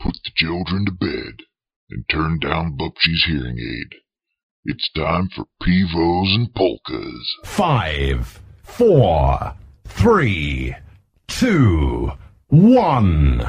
put the children to bed, and turn down Bubshy's hearing aid. It's time for Pivos and Polkas. 5, 4, 3, 2, 1.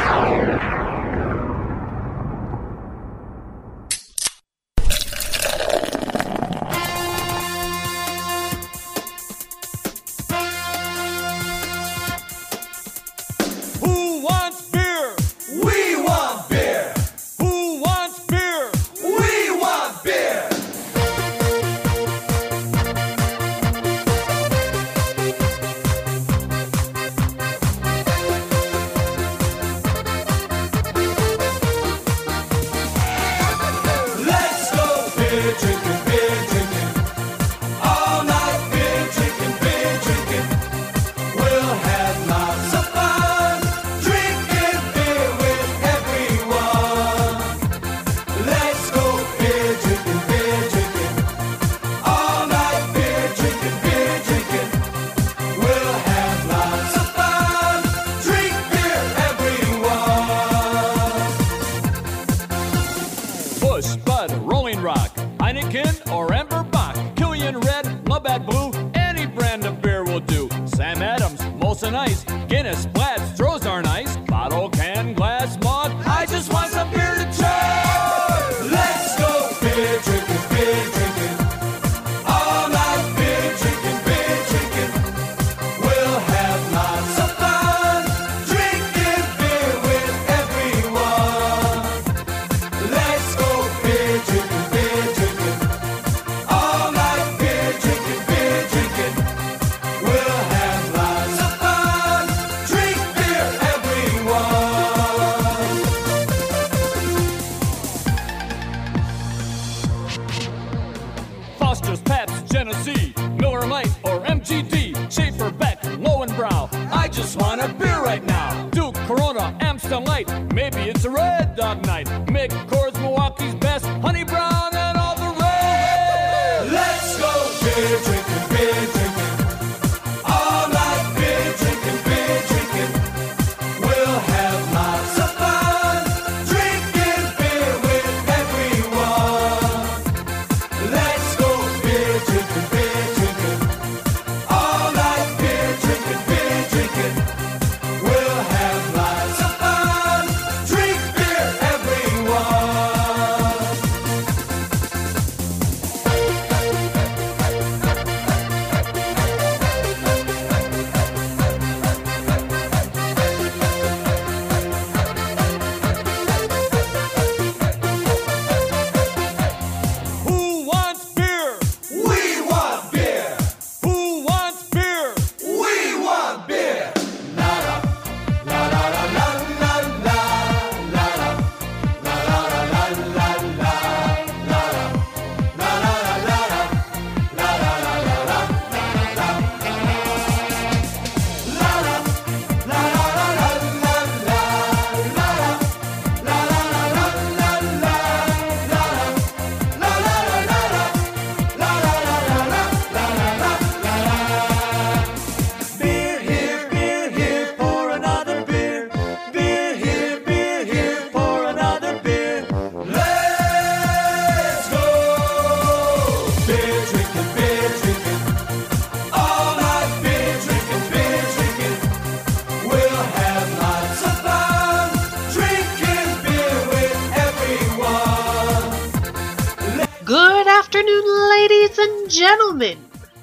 Gentlemen,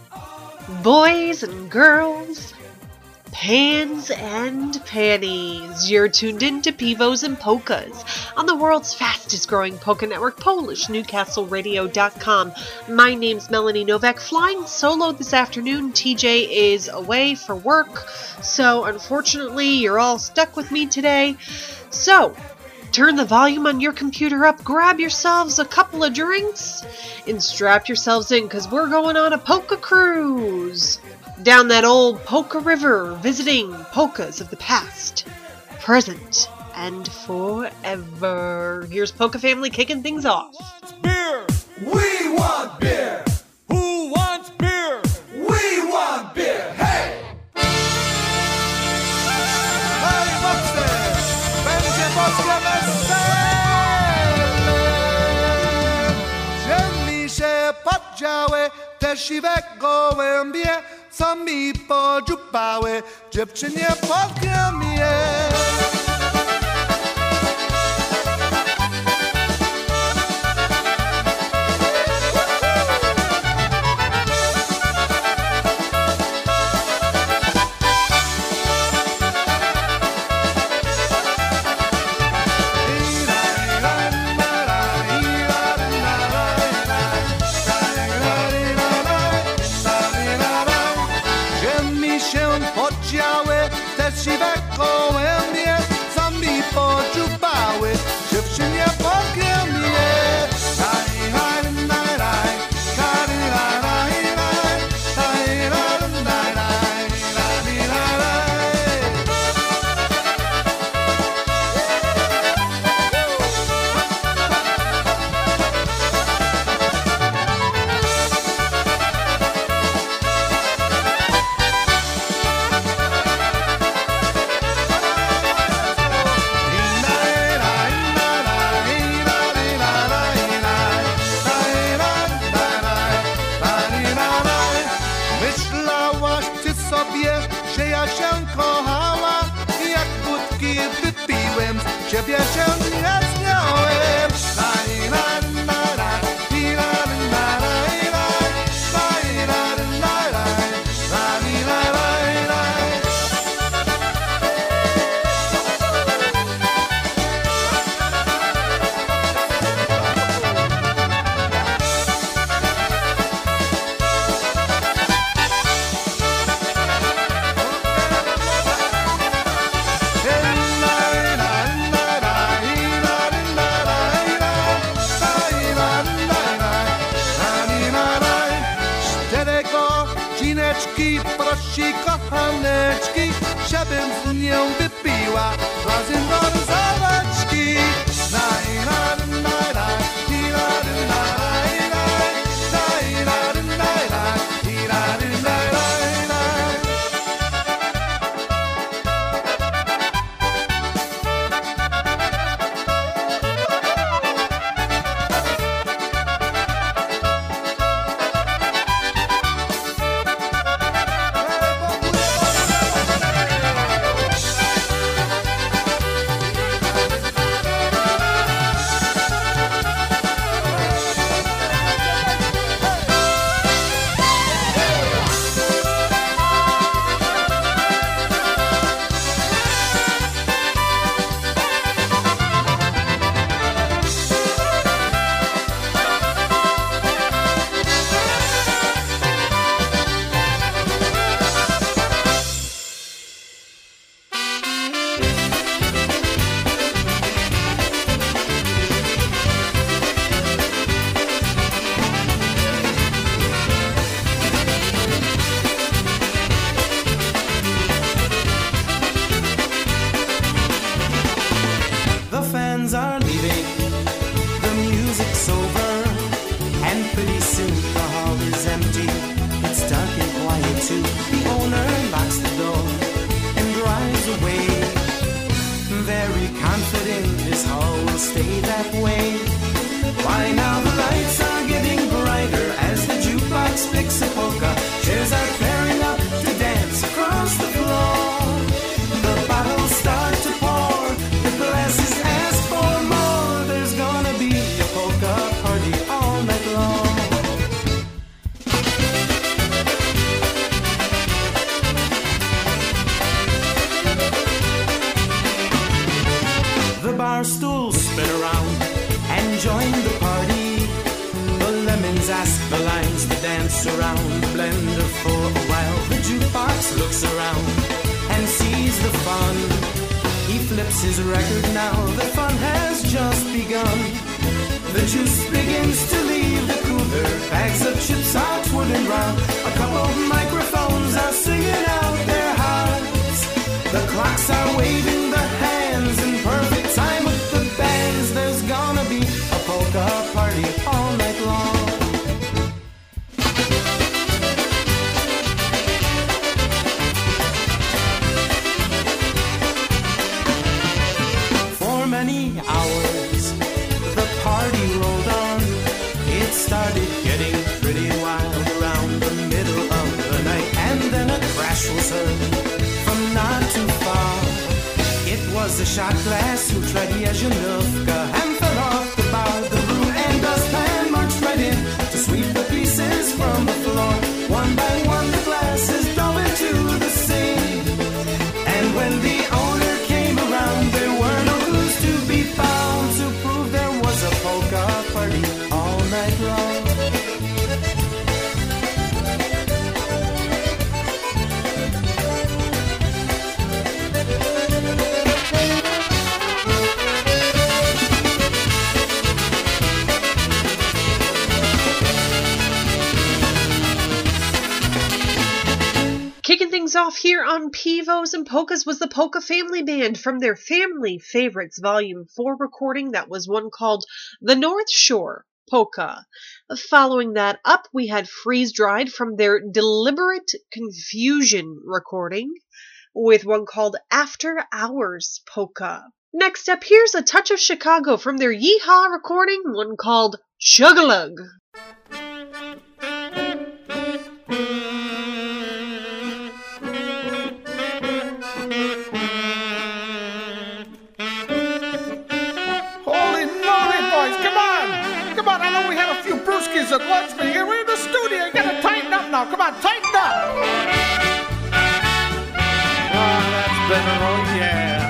boys and girls, pans and panties, you're tuned in to Pivos and Polkas on the world's fastest growing polka network, PolishNewcastleRadio.com. My name's Melanie Novak, flying solo this afternoon. TJ is away for work, so unfortunately you're all stuck with me today. So, turn the volume on your computer up, grab yourselves a couple of drinks, and strap yourselves in, because we're going on a polka cruise down that old polka river, visiting polkas of the past, present, and forever. Here's Polka Family kicking things off. Beer! We want beer! Who wants beer? We want beer! Hey! Panie Boxer! Będzie polska te siwe gołębie, co mi podziupały, dziewczynie powiem je. Te siwe gołębie, co mi podziupały, dziewczynie powiem je. Myślałaś ty sobie, że ja się kochała, jak wódki wypiłem, ciebie się nie śmiałem. Prosi kochaneczki, żebym z nią wypiła razem gorzołeczki. started getting pretty wild around crash was heard from not too far. It was the shot glass who tried Yezhenivka and fell off the bar. The room and dustpan marched right in to sweep the pieces from the floor. One by one the glasses dove into the sea. And when the owner came around, there were no clues to be found to prove there was a polka party all night long. Kicking things off here on Pivos and Polkas was the Polka Family Band from their Family Favorites Volume 4 recording. That was one called The North Shore Polka. Following that up, we had Freeze Dried from their Deliberate Confusion recording with one called After Hours Polka. Next up, here's A Touch of Chicago from their Yeehaw recording, one called Chug-a-Lug. At lunch, but we're in the studio. You gotta tighten up now. Come on, tighten up. Oh, that's better. Oh, yeah.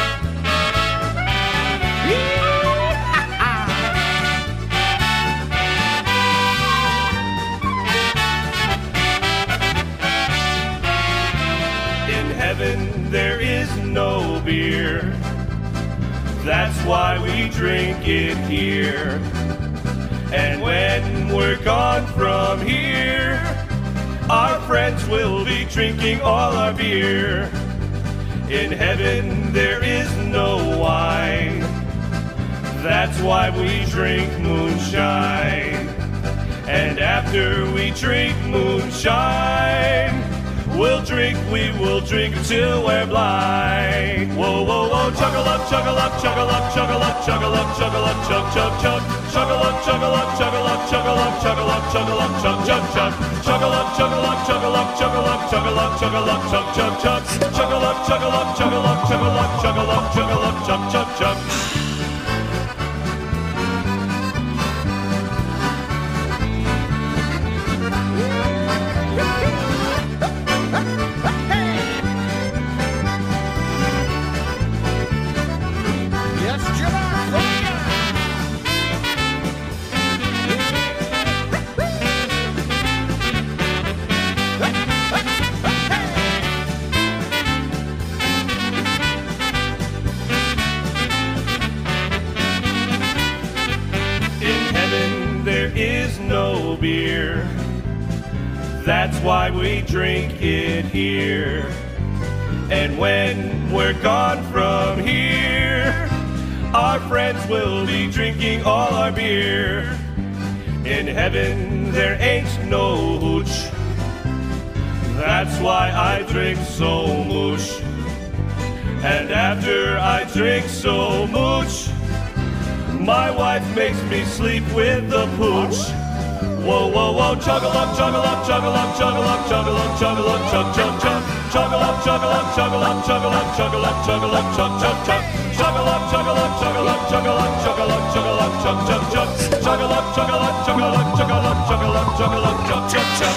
In heaven there is no beer. That's why we drink it here. And when we're gone from here, our friends will be drinking all our beer. In heaven there is no wine. That's why we drink moonshine. And after we drink moonshine, we will drink until we're blind. Whoa, whoa, whoa, chug-a-lug, chug-a-lug, chug-a-lug, chug-a-lug, chug-a-lug, chug-a-lug, chug, chug, chug. Chug-a-lug, chug-a-lug, chug-a-lug, chug-a-lug, chug-a-lug, chug-a-lug, chug, chug, chug. Chug-a-lug, chug-a-lug, chug-a-lug, chug-a-lug, chug-a-lug, chug-a-lug, chug, chug, chug. Chug-a-lug, chug-a-lug, chug-a-lug, chug-a-lug, chug-a-lug, chug-a-lug, chug, chug, chug. Beer. That's why we drink it here. And when we're gone from here, our friends will be drinking all our beer. In heaven there ain't no hooch. That's why I drink so much. And after I drink so much, my wife makes me sleep with the pooch. Whoa, whoa, whoa, chug-a-lug, chug-a-lug, chug-a-lug, chug-a-lug, chug-a-lug, chug-a-lug, chug, chug, chug. Chug-a-lug, chug-a-lug, chug-a-lug, chug-a-lug, chug-a-lug, chug-a-lug, chug, chug, chug. Chug-a-lug, chug-a-lug, chug-a-lug, chug-a-lug, chug-a-lug, chug-a-lug, chug, chug, chug. Chug-a-lug, chug-a-lug, chug-a-lug, chug-a-lug, chug-a-lug, chug-a-lug, chug, chug, chug.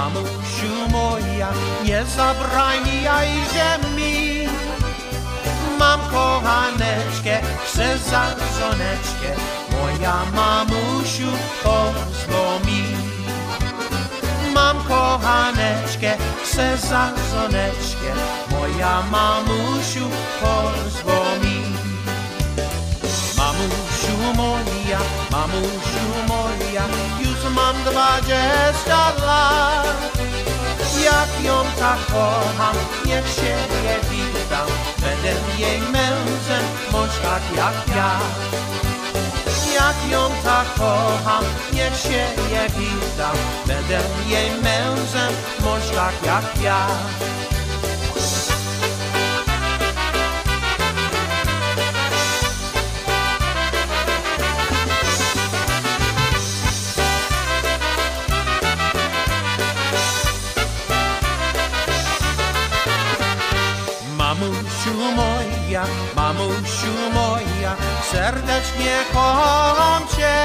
Mamusiu moja, nie zabraniaj ziemi. Mam kochaneczkę, chcę za żoneczkę, moja mamusiu pozwól mi. Mam kochaneczkę, chcę za żoneczkę, moja mamusiu pozwól mi. Mamusiu moja, już mam 20 lat. Jak ją tak kocham, niech się nie witam, będę jej mężem, bądź tak jak ja. Jak ją tak kocham, niech się nie witam, będę jej mężem, bądź tak jak ja. Mamusiu moja, serdecznie kocham Cię.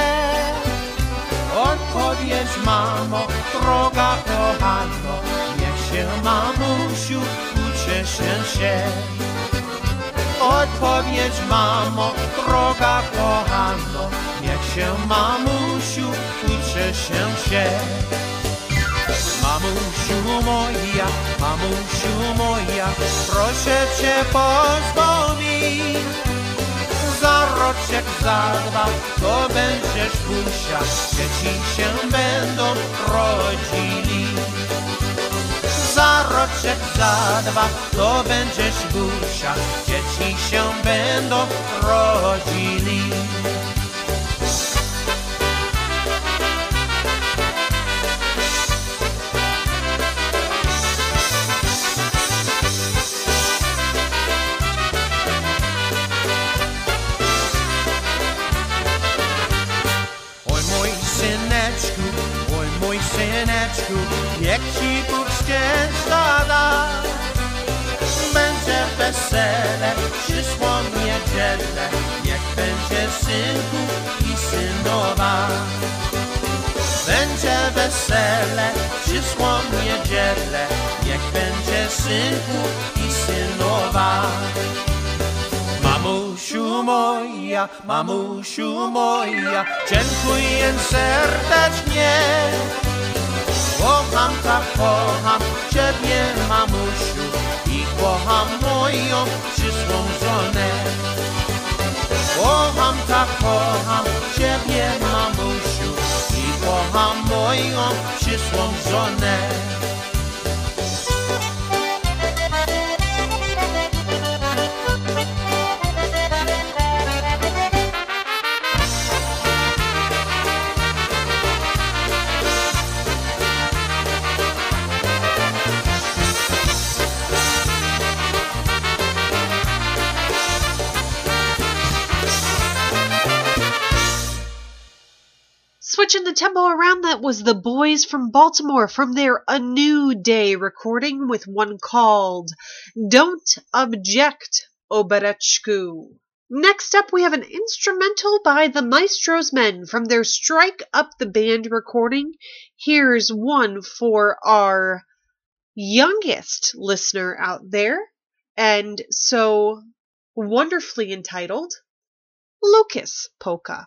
Odpowiedz mamo, droga kochano, niech się mamusiu ucieszę się. Odpowiedz mamo, droga kochano, niech się mamusiu ucieszę się. Mamusiu moja, proszę Cię pozwól mi. Za roczek, za 2, to będziesz busia, dzieci się będą rodzili. Za roczek, za 2, to będziesz busia, dzieci się będą rodzili. Syneczku, niech Ci Bóg szczęścia da. Będzie wesele, przyszło niedzielę, niech będzie synku i synowa. Będzie wesele, przyszło niedzielę, niech będzie synku i synowa. Mamusiu moja, dziękuję serdecznie. Kocham, tak kocham Ciebie, mamusiu, i kocham moją przyszłą żonę. Kocham, tak kocham Ciebie, mamusiu, i kocham moją przyszłą żonę. Switching the tempo around, that was the Boys from Baltimore from their A New Day recording with one called Don't Object, Obereczku. Next up, we have an instrumental by the Maestro's Men from their Strike Up the Band recording. Here's one for our youngest listener out there, and so wonderfully entitled Lucas Polka.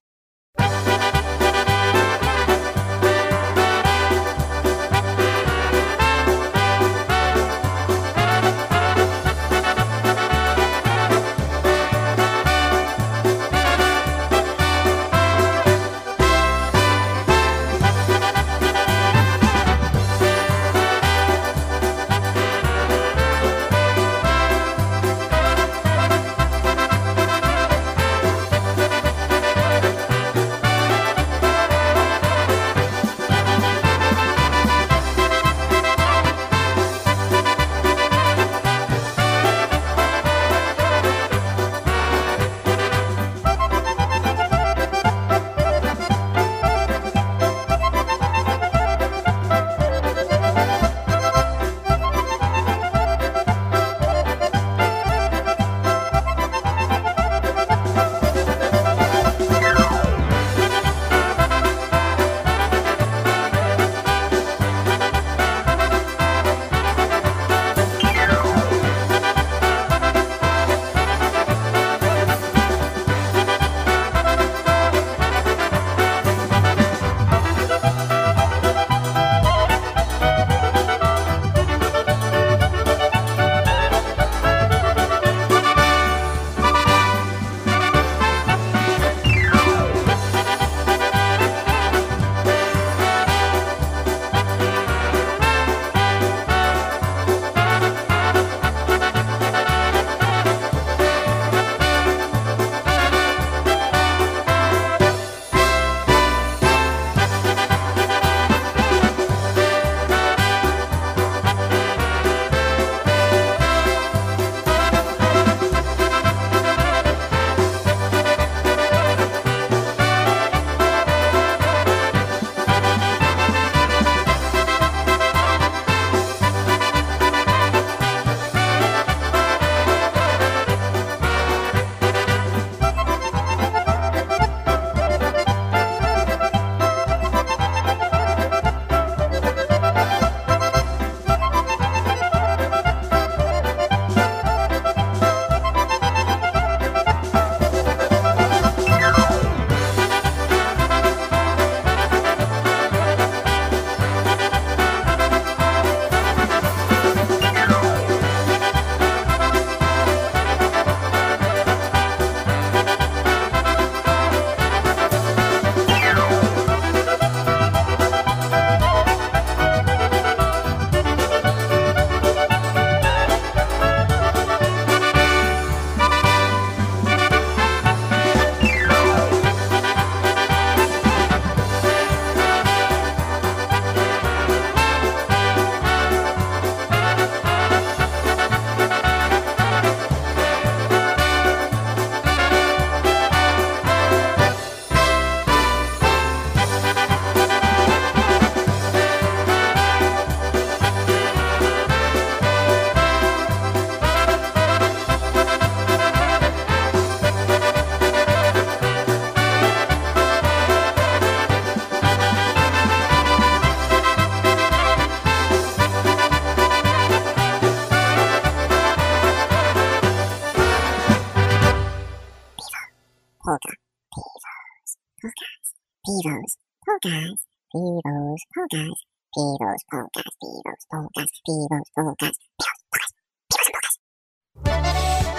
Pivos, polkas, Pivos, polkas, Pivos, polkas, Pivos, polkas, Pivos, polkas, Pivos, polkas, Pivos, polkas.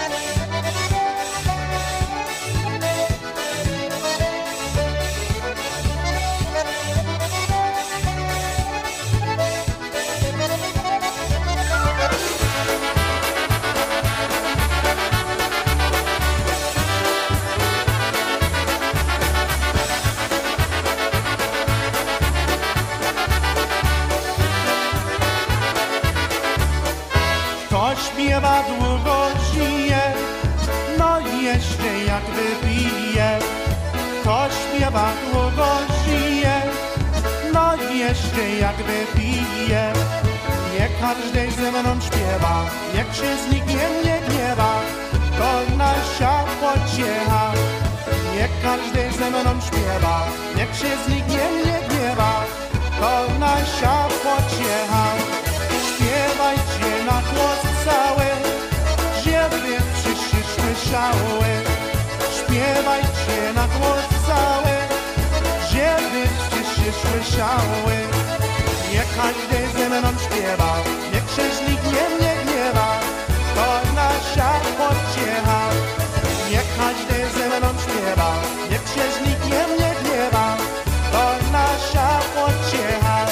Śpiewa długo żyje, no i jeszcze jak wypije. Kto śpiewa długo żyje, no i jeszcze jak wypije. Nie każdy ze mną śpiewa, niech się z nikim nie gniewa, to nasza pociecha. Nie każdy ze mną śpiewa, niech się z nikim nie gniewa, to nasza pociecha. Śpiewajcie na głos cały, żeby wszyscy słyszały. Śpiewajcie na głos cały, żeby wszyscy słyszały. Nie każdy ze mną śpiewa, niech się z nikim nie gniewa, to nasza pociecha. Nie każdy ze mną śpiewa, niech się z nikim nie gniewa, to nasza pociecha.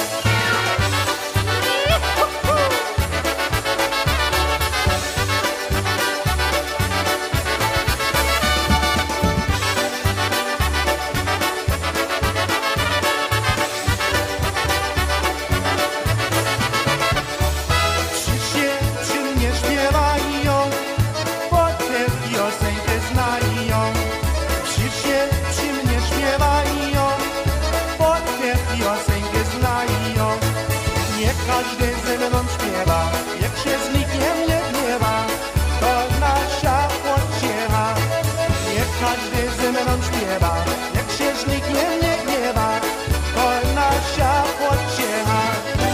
Każdy ze mną śpiewa, jak się z nikim nie gniewa, to nasza pociecha. Niech każdy ze mną śpiewa, jak się z nikim nie gniewa, to nasza pociecha.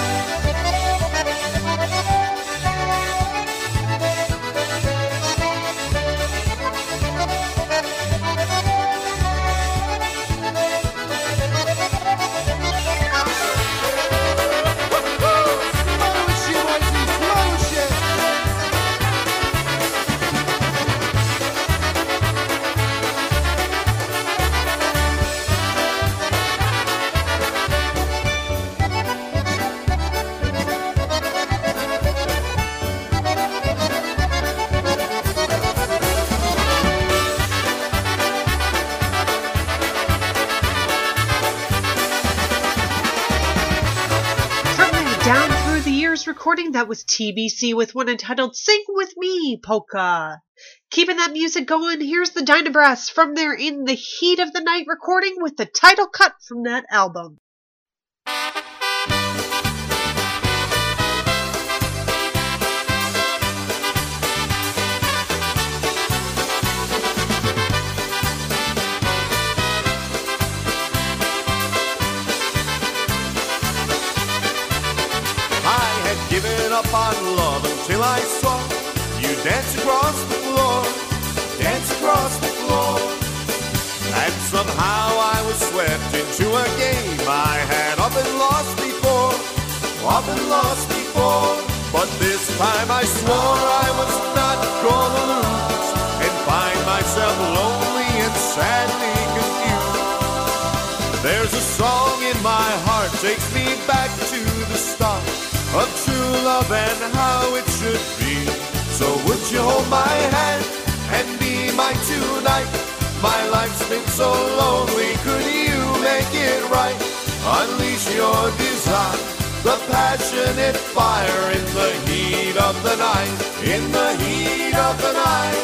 Recording that was TBC with one entitled Sing With Me, Polka. Keeping that music going, here's the Dynabrass from their In the Heat of the Night recording with the title cut from that album. Given up on love until I saw you dance across the floor, dance across the floor. And somehow I was swept into a game I had often lost before, often lost before. But this time I swore I was not gonna lose and find myself lonely and sadly confused. There's a song in my heart takes me back to the start of true love and how it should be. So would you hold my hand and be mine tonight? My life's been so lonely, could you make it right? Unleash your desire, the passionate fire in the heat of the night, in the heat of the night.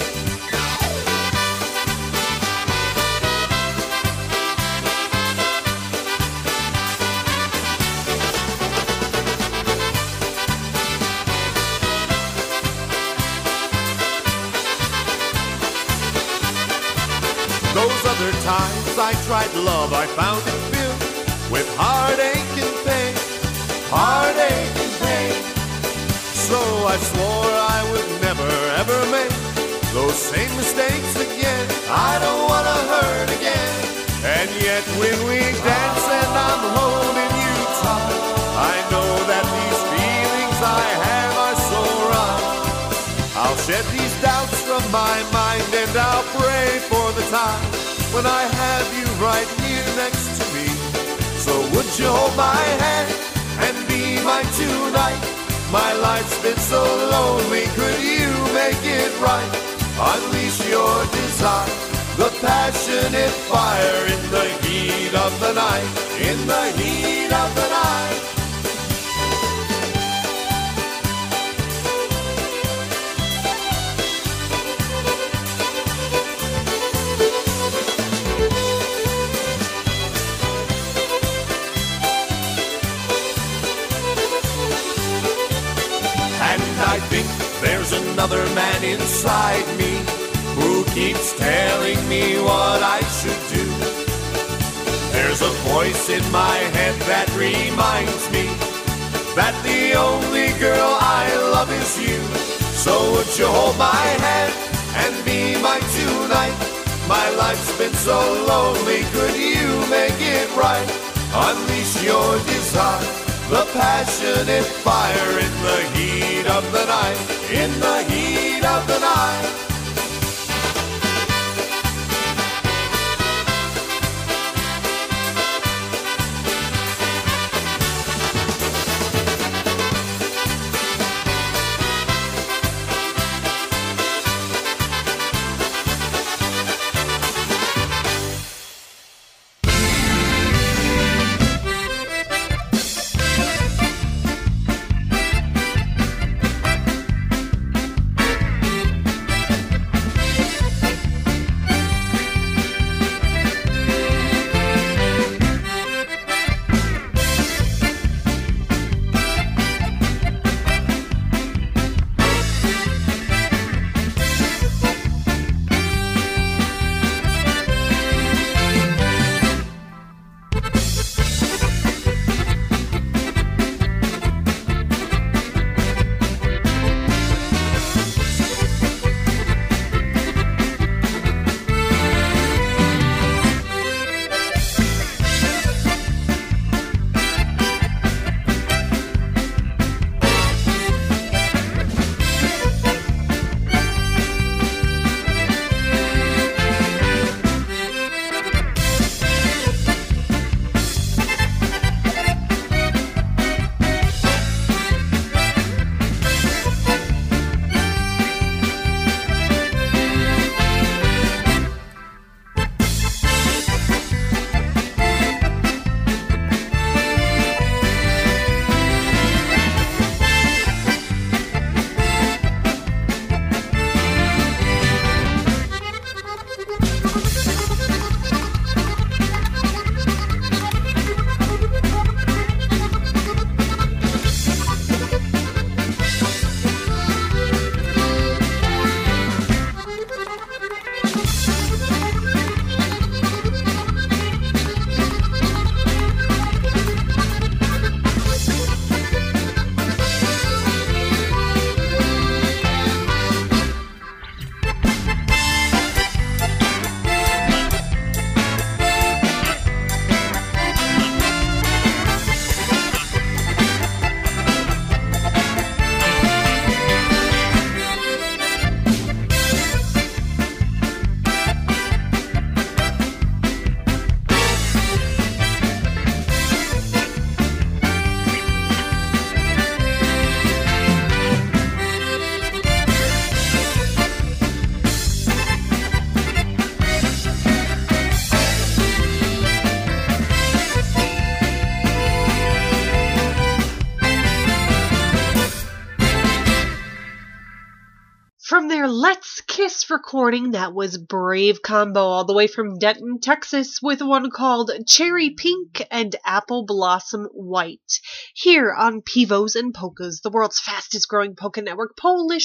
Those other times I tried love, I found it filled with heartache and pain, heartache and pain. So I swore I would never ever make those same mistakes again. I don't wanna hurt again. And yet when we dance and I'm holding you tight, I know that these feelings I have are so right. I'll shed these doubts from my mind and I'll pray for the time when I have you right here next to me. So would you hold my hand and be mine tonight? My life's been so lonely, could you make it right? Unleash your desire, the passionate fire in the heat of the night, in the heat of the night. I think there's another man inside me who keeps telling me what I should do. There's a voice in my head that reminds me that the only girl I love is you. So would you hold my hand and be mine tonight? My life's been so lonely, could you make it right? Unleash your desire, the passionate fire in the heat of the night, in the heat of the night. From their Let's Kiss recording, that was Brave Combo, all the way from Denton, Texas, with one called Cherry Pink and Apple Blossom White, here on Pivos and Polkas, the world's fastest growing polka network,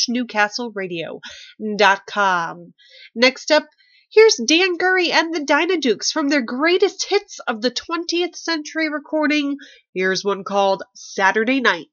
PolishNewcastleRadio.com. Next up, here's Dan Gurry and the Dynadukes from their greatest hits of the 20th century recording. Here's one called Saturday Night.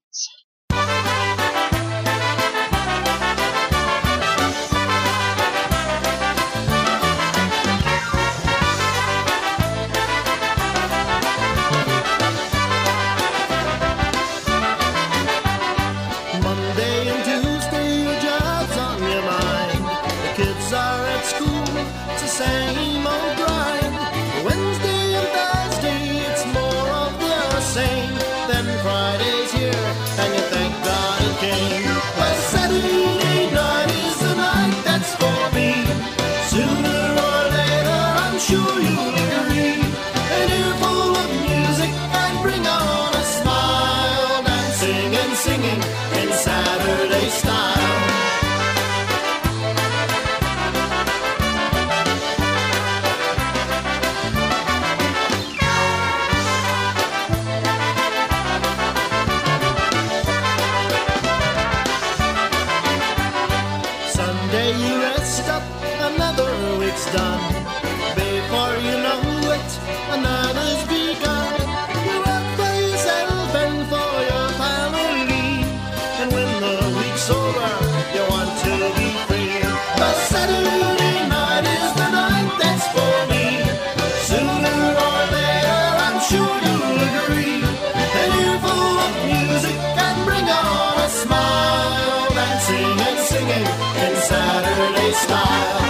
done. Before you know it, another's begun. You work for yourself and for your family, and when the week's over, you want to be free. But Saturday night is the night that's for me. Sooner or later, I'm sure you'll agree. An earful of music can bring on a smile, dancing and singing in Saturday style.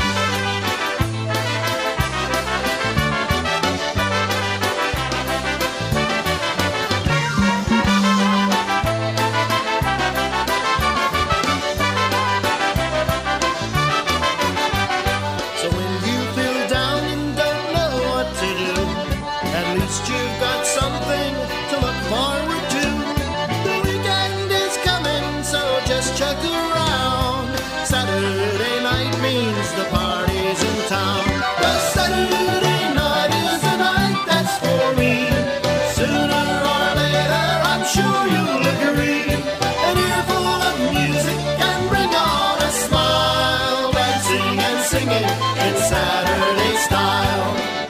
So when you feel down and don't know what to do, at least you've got something to look forward to. The weekend is coming, so just check around. Saturday night means the party's in town. The Saturday night is the night that's for me. Sooner or later, I'm sure you'll agree. An earful of music can bring on a smile, dancing and singing in Saturday style.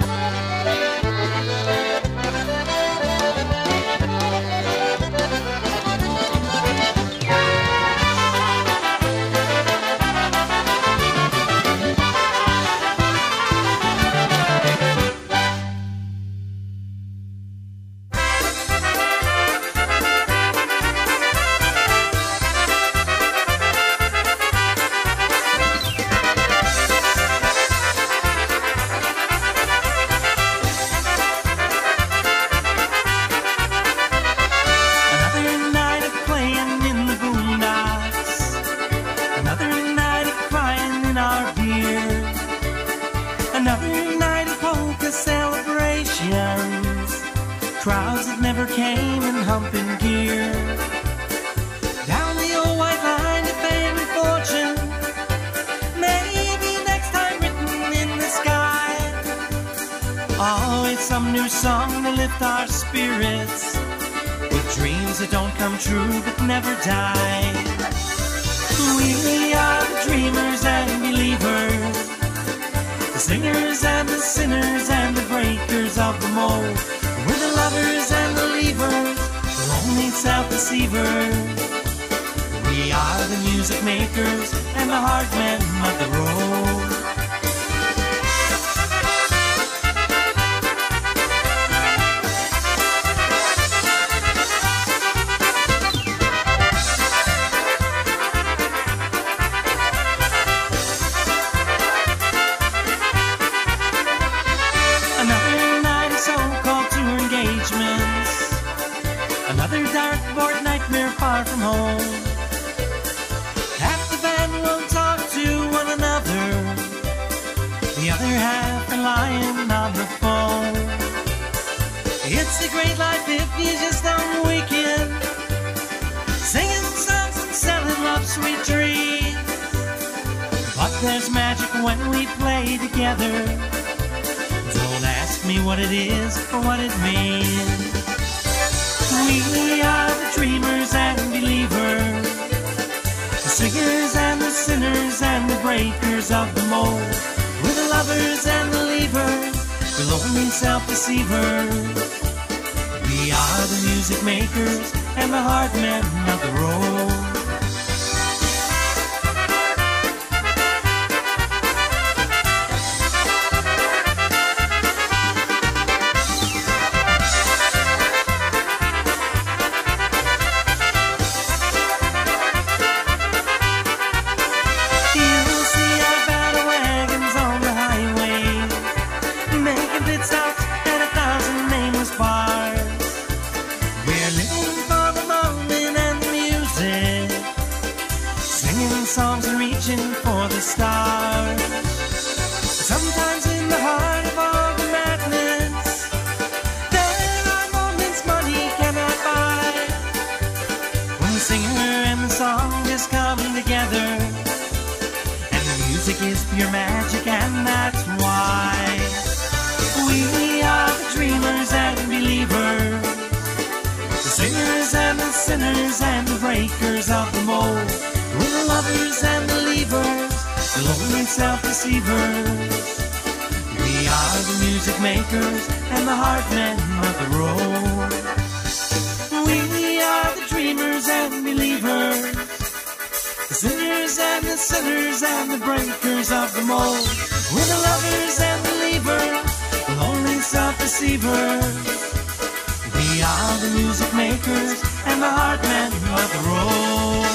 Another night of playing in the boondocks. Another night of crying in our beer. Another night of polka celebrations. Crowds that never came in humping gear. Down the old white line of fame and fortune. Maybe next time written in the sky. Always some new song to lift our spirits. With dreams that don't come true but never die. We are the dreamers and believers, the singers and the sinners and the breakers of the mold. We're the lovers and the leavers, the lonely self-deceivers. We are the music makers and the hard men of the road. Another night of so-called tour engagements. Another dartboard nightmare far from home. Half the band won't talk to one another. The other half are lying on the phone. It's a great life if you just don't weekend. Singing songs and selling love sweet dreams. But there's magic when we play together. Don't ask me what it is or what it means. We are the dreamers and believers, the singers and the sinners and the breakers of the mold. We're the lovers and the leavers, the lonely self-deceivers. We are the music makers and the hard men of the road. You'll see our battle wagons on the highway, making pits out at 1,000 nameless bars. We're living for the moment and the music, singing songs and reaching for the stars. Sometimes in the heart of all the madness, there are moments money cannot buy. When the singer and the song just come together, music is pure magic, and that's why we are the dreamers and believers, the singers and the sinners and the breakers of the mold. We're the lovers and the leavers, the lonely self-deceivers. We are the music makers and the hard men of the road. We are the dreamers and believers, the sinners and the sinners and the breakers of the mold. We're the lovers and the leavers, the lonely self-deceivers. We are the music makers and the hard men of the road.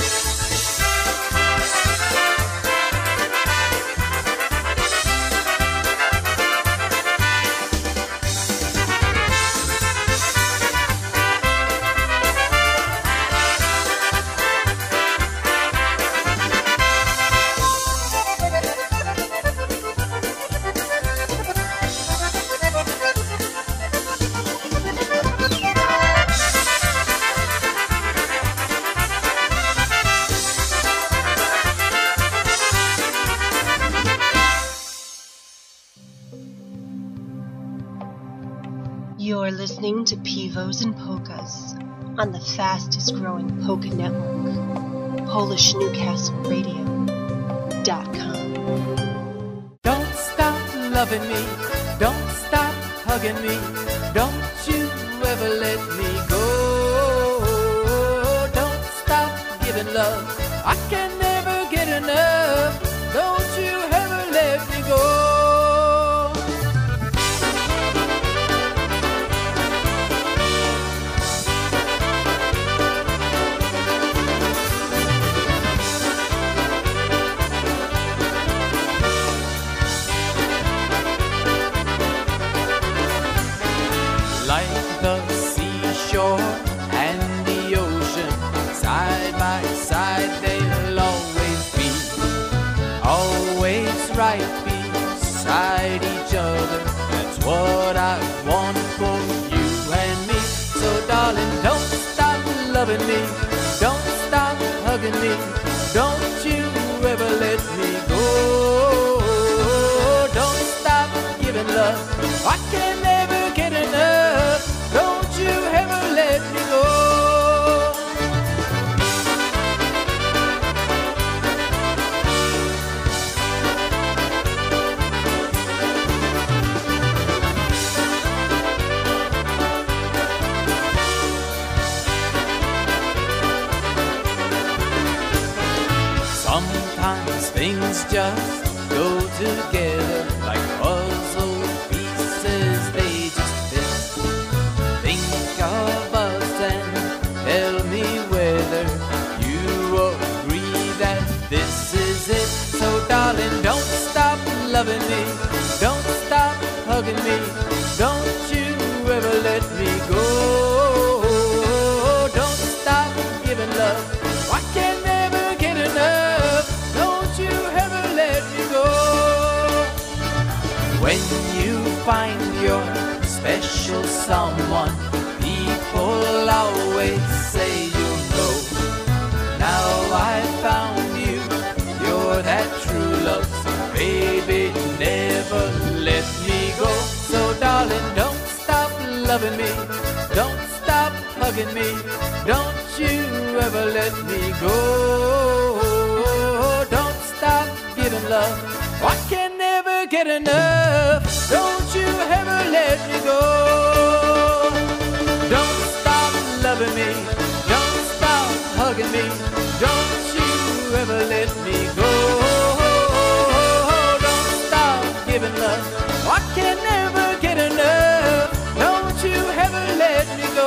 You're listening to Pivos and Polkas on the fastest growing polka network, PolishNewcastleRadio.com. Don't stop loving me, don't stop hugging me, don't you ever let me go. Don't stop giving love, I can never get enough. Don't you ever let me go. The seashore and the ocean, side by side they'll always be, always right beside each other. That's what I want for you and me. So darling, don't stop loving me, don't stop hugging me, don't you ever let me go. Don't stop giving love, I can never get enough. Don't you ever let me go. Sometimes things just go together like puzzle pieces, they just fit. Think of us and tell me whether you agree that this is it. So darling, don't stop loving me, don't stop hugging me, don't you ever let me go. Don't stop giving love, I can never get enough. Don't you ever let me go. When you find your special someone, people always say you know. Now I found you, you're that true love, so baby, never let me go. So darling, don't stop loving me, don't stop hugging me, don't you ever let me go. Don't stop giving love, I can never get enough. Don't you ever let me go. Don't stop loving me, don't stop hugging me, don't you ever let me go. Don't stop giving love, I can never get enough. Don't you ever let me go.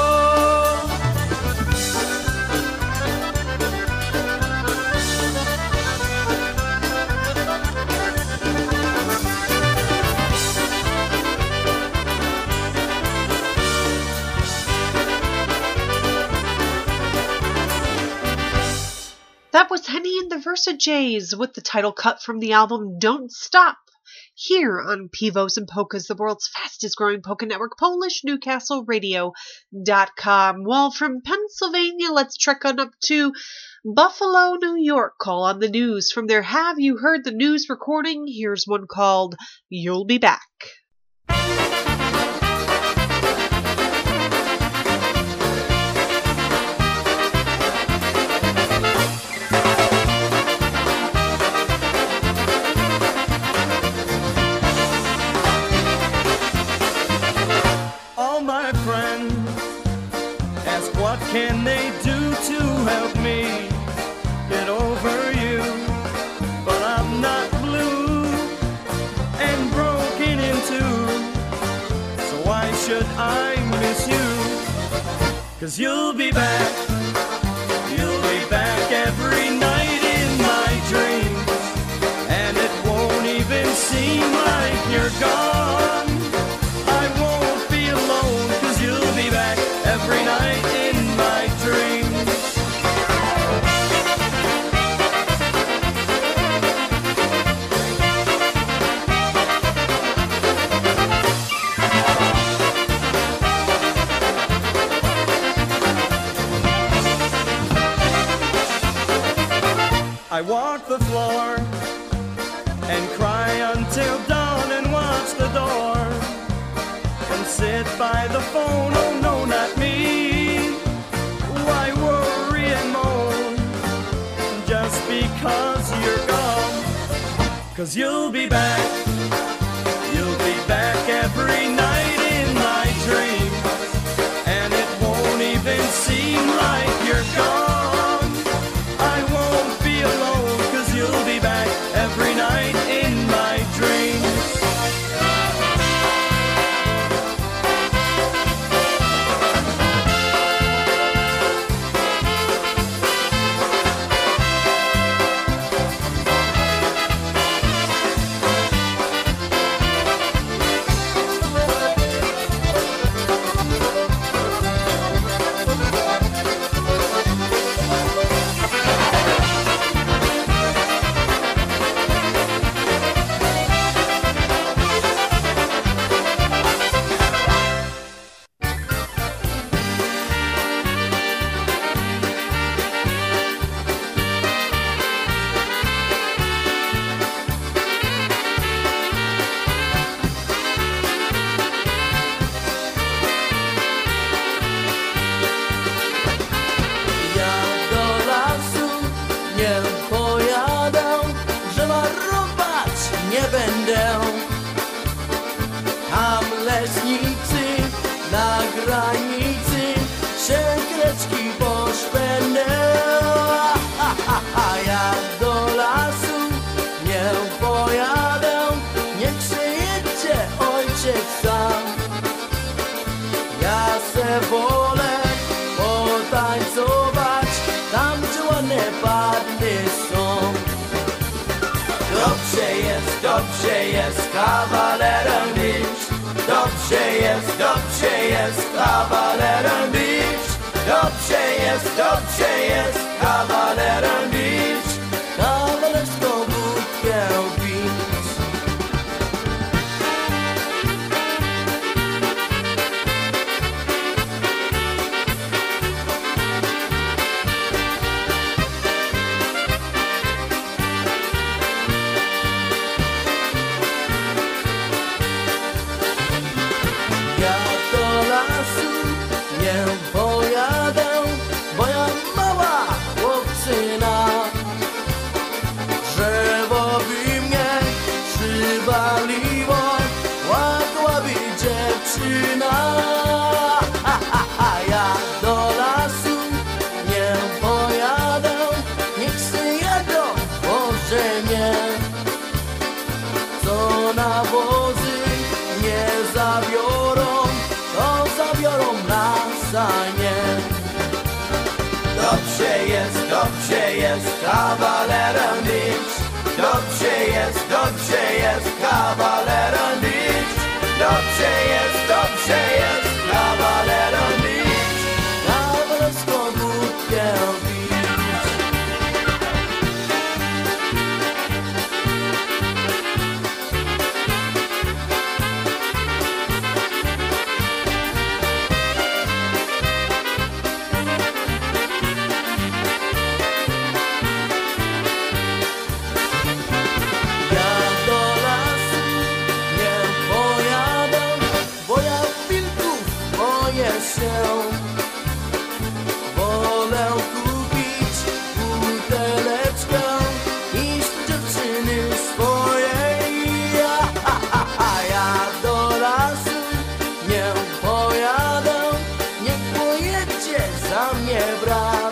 That was Henny and the Versajays with the title cut from the album Don't Stop, here on Pivos and Polkas, the world's fastest growing polka network, PolishNewcastleRadio.com. Well, from Pennsylvania, let's trek on up to Buffalo, New York. Call on the news. From their Have You Heard the News recording, here's one called You'll Be Back. What can they do to help me get over you? But I'm not blue and broken in two, so why should I miss you? 'Cause you'll be back every night in my dreams, and it won't even seem like you're gone. I won't be alone, 'cause you'll be back every night in my dreams. I walk the floor and cry until dawn and watch the door and sit by the phone. Oh no, not me. Why worry and moan just because you're gone? 'Cause you'll be back every night in my dreams, and it won't even seem like you're gone. I won't be alone, 'cause you'll be back every night in my dreams. Na granicy sekrecki poszpędzę, a ja do lasu nie pojadę. Niech się jedzie ojciec sam. Ja se wolę potańcować tam, gdzie ładne panny są. Dobrze jest kawalerem być. Dobrze jest kawalerem być. Dobrze jest kawalerem być. Kawalerską wódkę pić. Ja do lasu nie pojadę. Niech se jadą wożenie, co na wozy nie zabiorą, to zabiorą na sanie. Dobrze jest kawalerem być. Dobrze jest kawalerem być. Dobrze jest kawalerem być. Kawalerską wódkę pić. Ja do lasu mnie brat.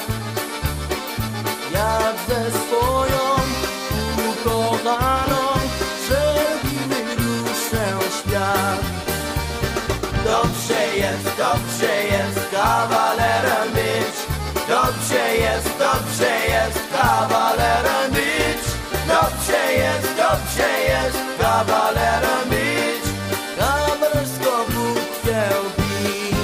Jak ze swoją ukochaną przebiły ruszę świat. Dobrze jest kawalerem być. Dobrze jest kawalerem być. Dobrze jest kawalerem być. Kawalersko wódkę pić.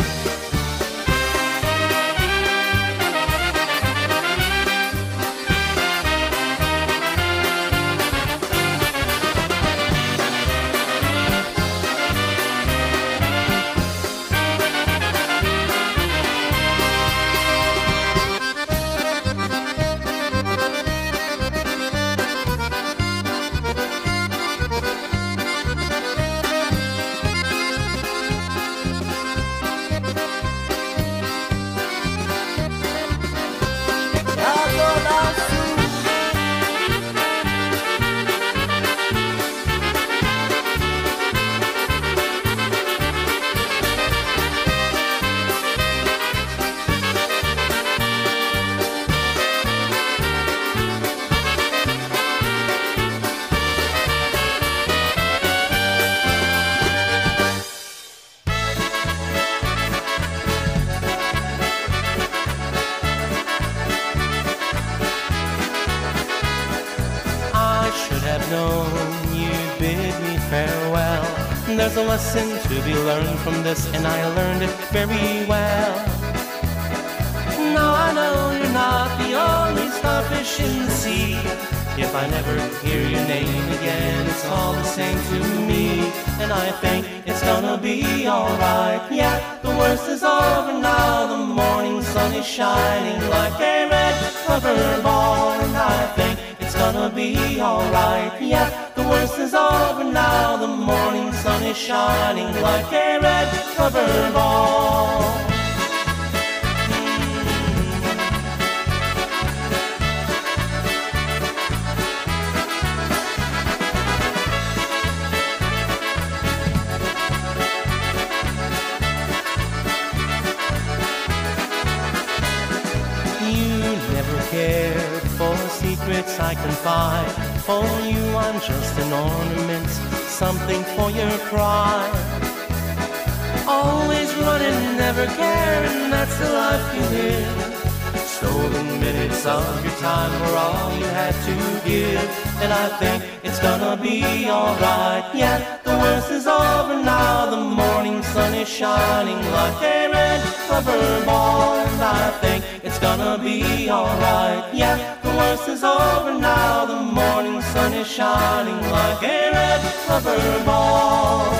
There's a lesson to be learned from this, and I learned it very well. Now I know you're not the only starfish in the sea. If I never hear your name again, it's all the same to me. And I think it's gonna be alright. Yeah, the worst is over now. The morning sun is shining like a red rubber ball. And I think it's gonna be alright. Yeah, the worst is over now. The morning sun is shining like a red rubber ball. Cared for secrets I confide. For you I'm just an ornament, something for your pride. Always running, never caring, that's the life you live. Stolen minutes of your time were all you had to give. And I think it's gonna be alright. Yeah, the worst is over now. The morning sun is shining like a red rubber ball. And I think it's gonna be alright. Yeah, the worst is over now. The morning sun is shining like a red rubber ball.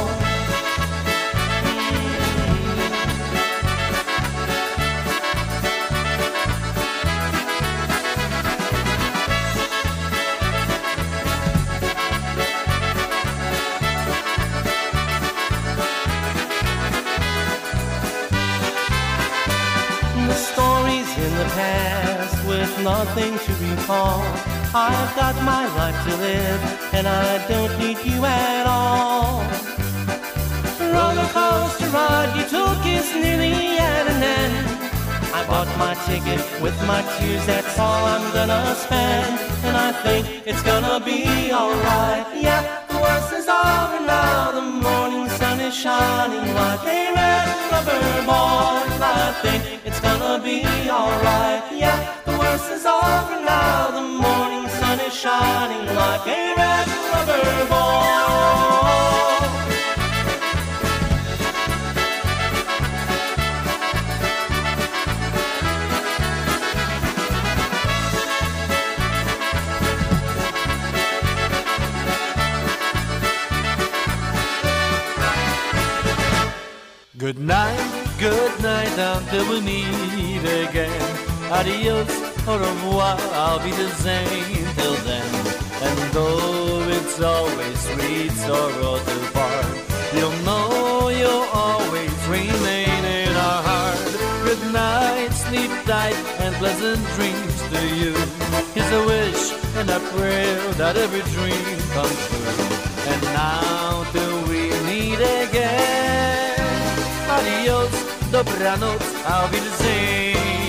Past with nothing to recall. I've got my life to live and I don't need you at all. Roller coaster ride you took is nearly at an end. I bought my ticket with my tears, that's all I'm gonna spend. And I think it's gonna be alright. Yeah, the worst is over now. The morning sun is shining like a red rubber ball. And I think it's gonna be alright. Yeah, the worst is over now. The morning sun is shining like a red rubber ball. Good night, until we meet again. Adios, au revoir, I'll be the same till then. And though it's always sweet sorrow to part, you'll know you'll always remain in our heart. Good night, sleep tight, and pleasant dreams to you. Here's a wish and a prayer that every dream comes true. And now till we meet again. Adios, dobranoc, I'll be the same.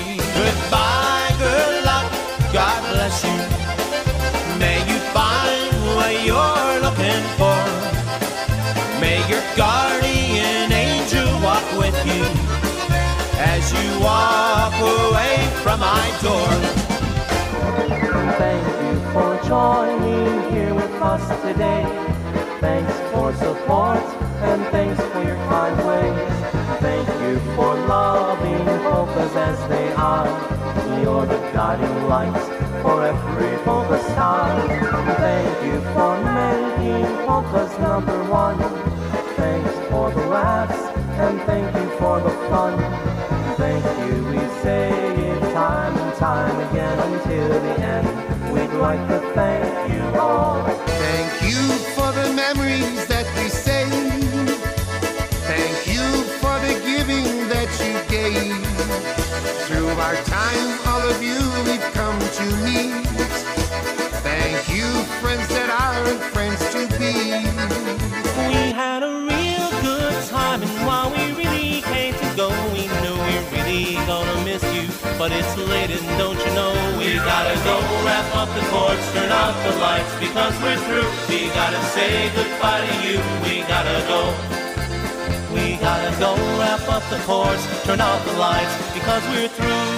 walk away from my door. Thank you for joining here with us today. Thanks for support and thanks for your kind ways. Thank you for loving polkas as they are. You're the guiding lights for every polka star. Thank you for making polkas number one. Thanks for the laughs and thank you for the fun. Thank you, we say it time and time again until the end. We'd like to thank you all. Thank you for the memories that we saved. Thank you for the giving that you gave. Through our time, all of you we've come to meet. Thank you, friends that aren't friends to be. We had a real good time, and while we really hate to go, we knew we're really gonna miss you. But it's late, and don't you know we gotta go wrap up the cords, turn out the lights, because we're through. We gotta say goodbye to you. We gotta go. We gotta go wrap up the cords, turn out the lights, because we're through.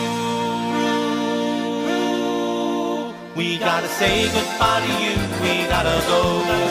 We gotta say goodbye to you. We gotta go.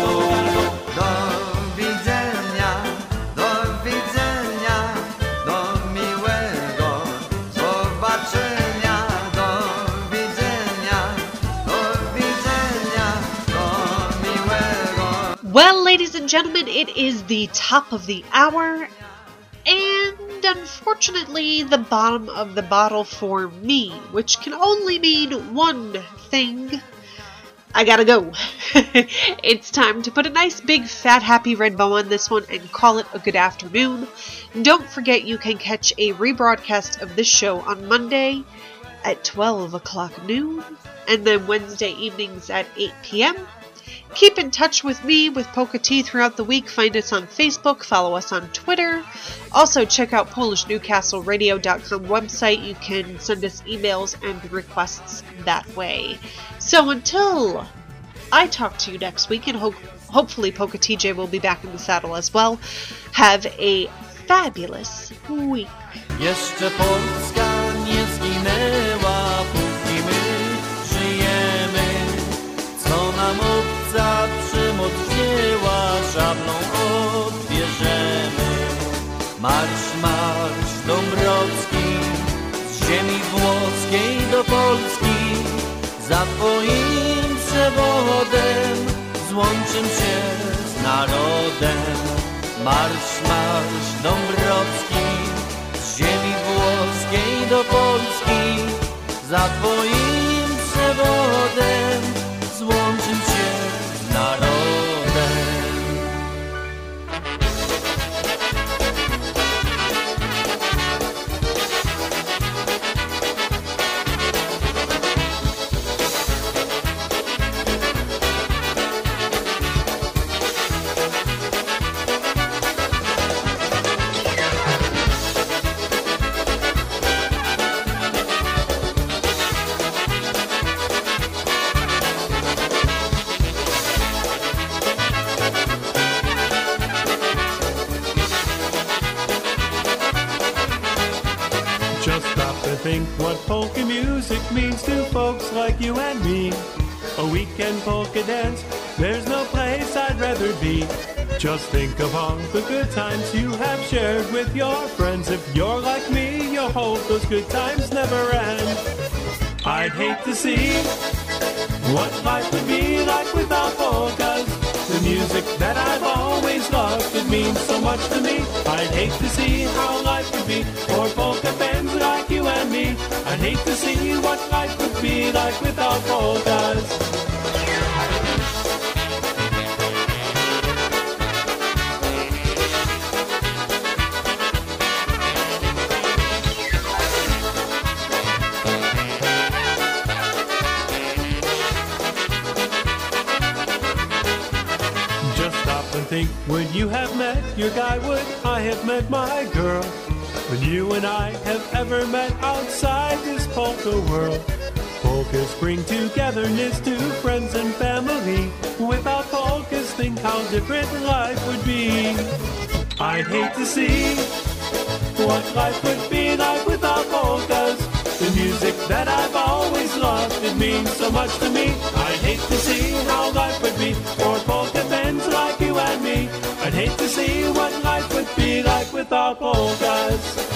Do widzenia, do widzenia, do miłego zobaczenia. Do widzenia, do widzenia, do miłego. Well, ladies and gentlemen, it is the top of the hour, and unfortunately the bottom of the bottle for me, which can only mean one thing. I gotta go. It's time to put a nice big fat happy red bow on this one and call it a good afternoon. Don't forget you can catch a rebroadcast of this show on Monday at 12 o'clock noon and then Wednesday evenings at 8 p.m. Keep in touch with me with Polka Tea throughout the week. Find us on Facebook, follow us on Twitter. Also check out PolishNewcastleRadio.com website. You can send us emails and requests that way. So until I talk to you next week, and hopefully Polka TJ will be back in the saddle as well, have a fabulous week. Jeszcze Polska nie zginęła, póki my żyjemy. Co nam obca przymoc wzięła, szablą odbierzemy. Marsz, marsz Dąbrowski, z ziemi włoskiej do Polski. Za twoim przewodem złączym się z narodem. Marsz, marsz Dąbrowski, z ziemi włoskiej do Polski. Za twoim przewodem złączym się z narodem. Think what polka music means to folks like you and me. A weekend polka dance, there's no place I'd rather be. Just think of all the good times you have shared with your friends. If you're like me, you hope those good times never end. I'd hate to see what life would be like without polkas. The music that I've always loved, it means so much to me. I'd hate to see how life would be for polka fans like you and me. I'd hate to see what life would be like without polkas. Think, would you have met your guy? Would I have met my girl? Would you and I have ever met outside this polka world? Polkas bring togetherness to friends and family. Without polkas, think how different life would be. I'd hate to see what life would be like without polkas. The music that I've always loved, it means so much to me. I'd hate to see how life would be for polka fans like you and me. I'd hate to see what life would be like without polkas.